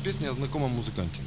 песня о знакомом музыканте.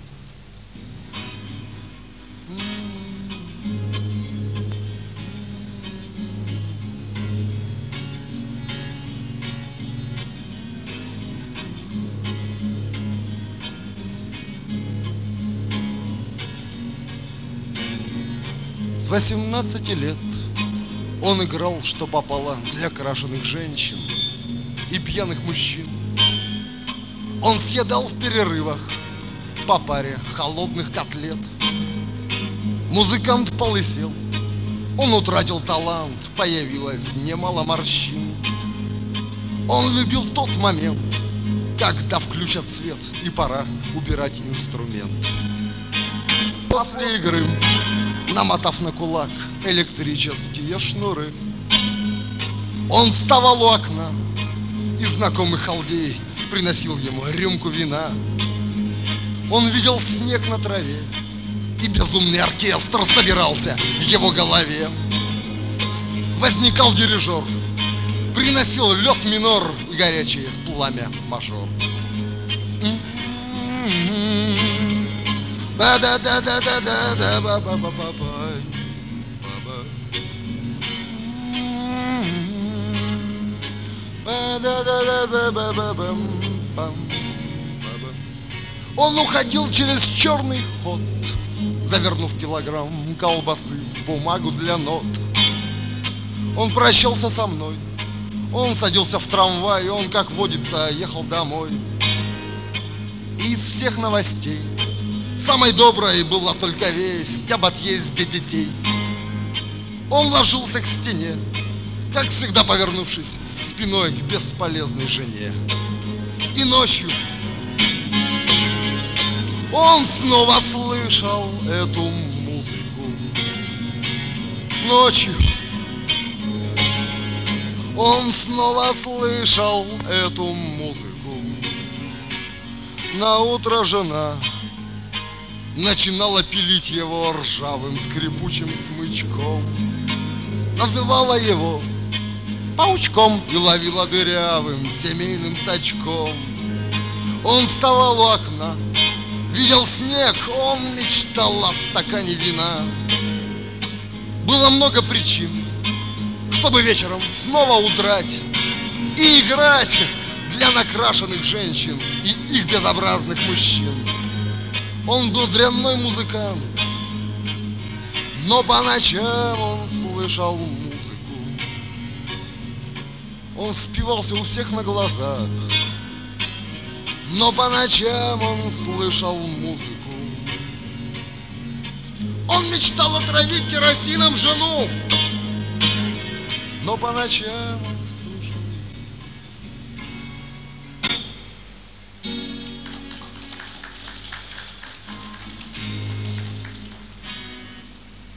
С 18 лет он играл, что попало, для крашеных женщин и пьяных мужчин. Он съедал в перерывах по паре холодных котлет. Музыкант полысел, он утратил талант, появилось немало морщин. Он любил тот момент, когда включат свет и пора убирать инструмент. После игры, намотав на кулак электрические шнуры, он вставал у окна, и знакомый халдей приносил ему рюмку вина. Он видел снег на траве, и безумный оркестр собирался в его голове. Возникал дирижер, приносил лед минор и горячее пламя мажор. Он уходил через черный ход, завернув килограмм колбасы в бумагу для нот. Он прощался со мной, он садился в трамвай, он, как водится, ехал домой. И из всех новостей самой доброй была только весть об отъезде детей. Он ложился к стене, как всегда повернувшись спиной к бесполезной жене. И ночью он снова слышал эту музыку. Ночью он снова слышал эту музыку. Наутро жена начинала пилить его ржавым скрипучим смычком, называла его паучком и ловила дырявым семейным сачком. Он вставал у окна, видел снег, он мечтал о стакане вина. Было много причин, чтобы вечером снова удрать и играть для накрашенных женщин и их безобразных мужчин. Он был дрянной музыкант, но по ночам он слышал музыку. Он спивался у всех на глазах, но по ночам он слышал музыку. Он мечтал отравить керосином жену, но по ночам он